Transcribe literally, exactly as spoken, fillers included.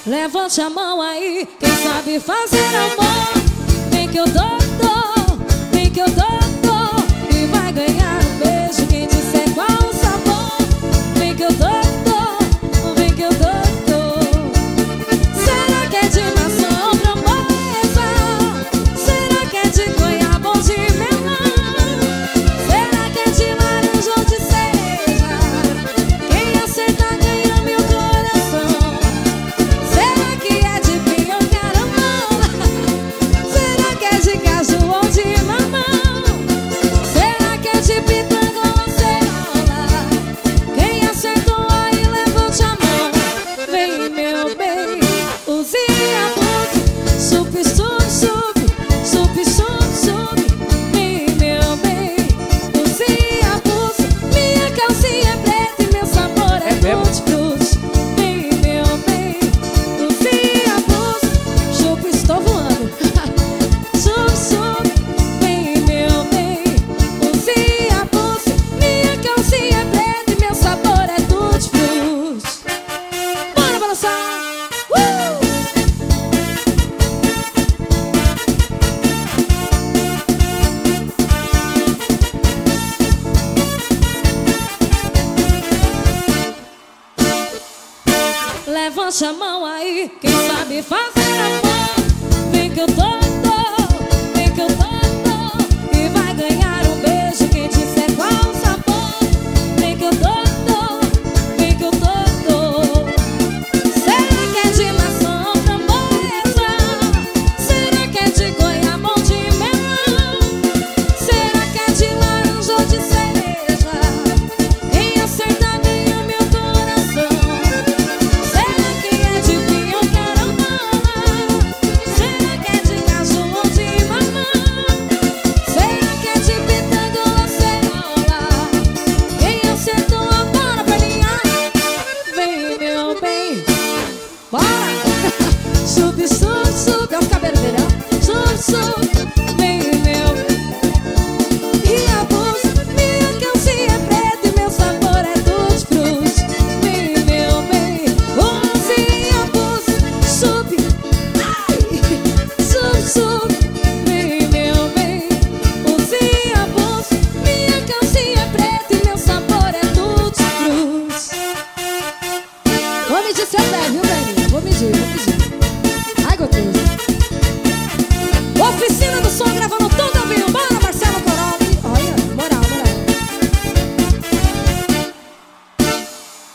Levante a mão aí, quem sabe fazer amor. Vem que eu dou, dou, vem que eu dou, dou. E vai ganhar um beijo quem disser qual o sabor. Vem que eu dou, dou, vem que eu dou, dou. Será que é de maçã ou framboesa? Será que é de goiaba ou de melão? Será que é de laranja ou de cereja? Quem acertar ganha meu coração. Será que é de pinho ou caramão? Será que é de caju ou de mamão? Será que é de pitanga ou cerola? Quem acertou aí levante a mão. Vem meu bem, use a boca. Sup, sup, sup, sup, sup, sup. Vem meu bem, use a boca. Minha calcinha é preta e meu sabor é tutti-frutti. Vem meu bem, use a boca. Chup, estou voando. Sup, sup, vem meu bem, use a boca. Minha calcinha é preta e meu sabor é tutti-frutti. Bora balançar! Uh! Levante a mão aí, quem sabe fazer amor. Vem que eu dou, dou, vem que eu dou, dou. E vai ganhar um beijo quem disser qual o sabor. Vem que eu dou, dou, vem que eu dou, dou. Será que é de maçã ou framboesa? Será que é de goiaba ou de melão? Será que é de laranja ou de cereja? Quem acertar ganha meu coração. Será que é de pinho ou caramão? Será que é de caju ou de mamão? Será que é de pitanga ou cerola? Quem acertou agora pra linha? Vem meu bem, bora! Sup, sup, sup, é os cabelos dele, ó. Sup, sup, vem meu e a bolsa, minha calcinha é preta e meu sabor é tutti-frutti. Vem meu bem, use a bolsa. Sup, ai, sup, sup, vem meu bem, use a bolsa. Minha calcinha é preta e meu sabor é tutti-frutti. Vou medir seu pé, viu, velho? Vou medir, vou medir.